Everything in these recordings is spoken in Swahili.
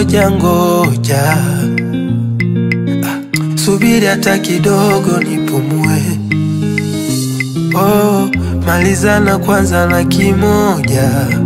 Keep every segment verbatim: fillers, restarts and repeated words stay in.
ngoja ngoja, ah, subiri hata kidogo nipumue. Oh, malizana kwanza na kimoja,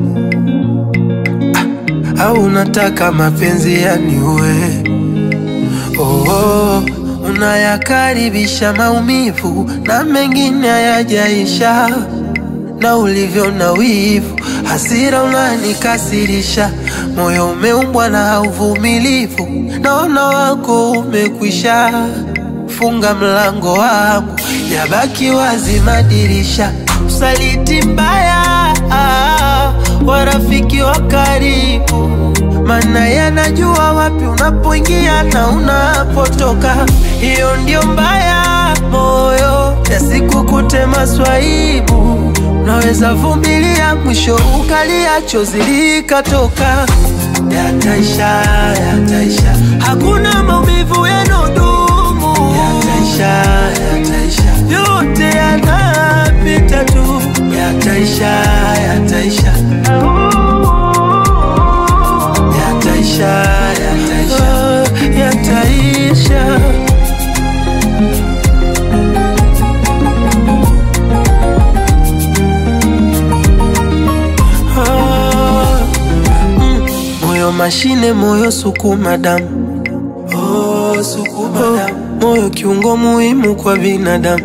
ah, au unataka mapenzi yaniue? Oh, oh, unayakaribisha maumivu na mengine hayajaisha, na ulivyo na wivu, hasira unanikasirisha. Moyo umeumbwa na uvumilivu, naona wako umekwisha. Funga mlango wangu, yabaki wazi madirisha. Usaliti mbaya wa rafiki wa karibu, maana yanajua wapi unapoingia na unapotoka. Hiyo ndio mbaya moyo, yasikukute maswaibu. Naweza vumilia, mwisho ukalia, chozi likatoka. Yataisha, yataisha, hakuna maumivu yanodumu. Yataisha, yataisha, yote yanapita tu. Yataisha, yataisha, yataisha, yataisha, oh, yataisha. Moyo mashine, moyo sukuma damu. Oh, sukuma oh, damu. Moyo kiungo muhimu kwa binadamu.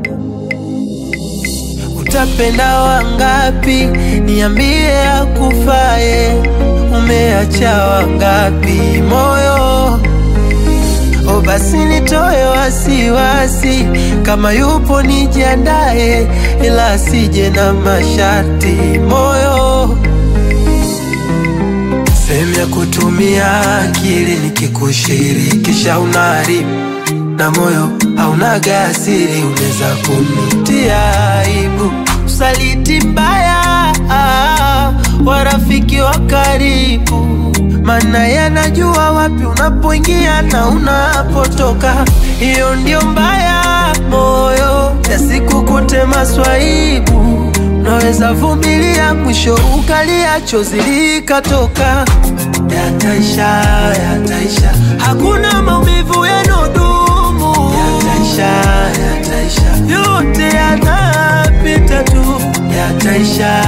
Utapenda wangapi? Niambie akufae. Umeacha wangapi moyo? Oh, basi nitoe wasiwasi, kama yupo nijiandae, ila sije na masharti moyo. Sehemu ya kutumia akili nikikushirikisha unaharibu, na moyo hauna gasiri, unaweza kunitia aibu. Usaliti mbaya wa rafiki wa karibu, maana yanajua wapi unapoingia na unapotoka. Hiyo ndio mbaya moyo, yasikukute maswaibu. Naweza vumilia, mwisho ukalia, chozi likatoka. Yataisha, yataisha, hakuna maumivu yanodumu. Yataisha, yataisha, yote yanapita tu. Yataisha,